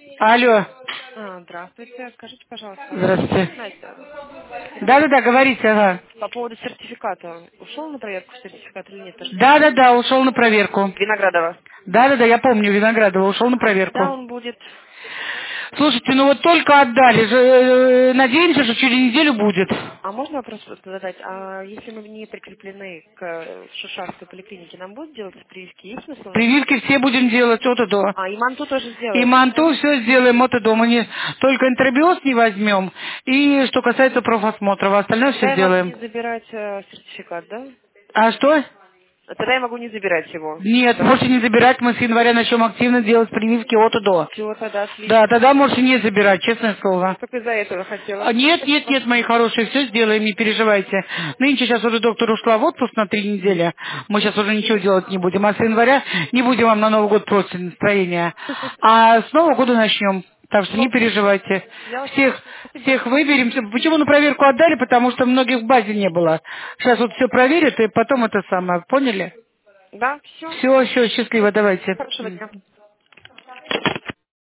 Алло. Здравствуйте. Скажите, пожалуйста, Здравствуйте. Настя, Да-да-да, говорите, ага. по поводу сертификата. Ушел на проверку сертификат или нет? Потому что Да-да-да, ушел на проверку. Виноградова. Да-да-да, я помню, Виноградова ушел на А когда проверку. он будет? Слушайте, ну вот только отдали же, надеемся, что через неделю будет. А можно вопрос задать? А если мы не прикреплены к Шушарской поликлинике, нам будут делать прививки? Есть смысл нам? Прививки все будем делать от и до. А, и манту тоже И сделаете, манту да? все сделаем от и до. Мы не, только интробиоз не возьмем. И что касается профосмотра, остальное Тогда все я могу сделаем. не забирать сертификат, да? А что? А тогда я могу не забирать его. Нет, можете не забирать, мы с января начнем активно делать прививки от и до. Все, тогда Да, отлично. тогда можете не забирать, честное слово. Только из-за этого хотела. Нет, нет, Спасибо. нет, мои хорошие, все сделаем, не переживайте. Нынче сейчас уже доктор ушла в отпуск на 3 недели. Мы сейчас уже ничего делать не будем. А с января не будем вам на Новый год просто настроения. А с Нового года начнем. Так что не Ну, переживайте. я вас Всех, слушаю. Спасибо. всех выберем. Почему на проверку отдали? Потому что многих в базе не было. Сейчас вот все проверят, и потом это самое. Поняли? Да, все. Все, счастливо, давайте. Хорошего дня.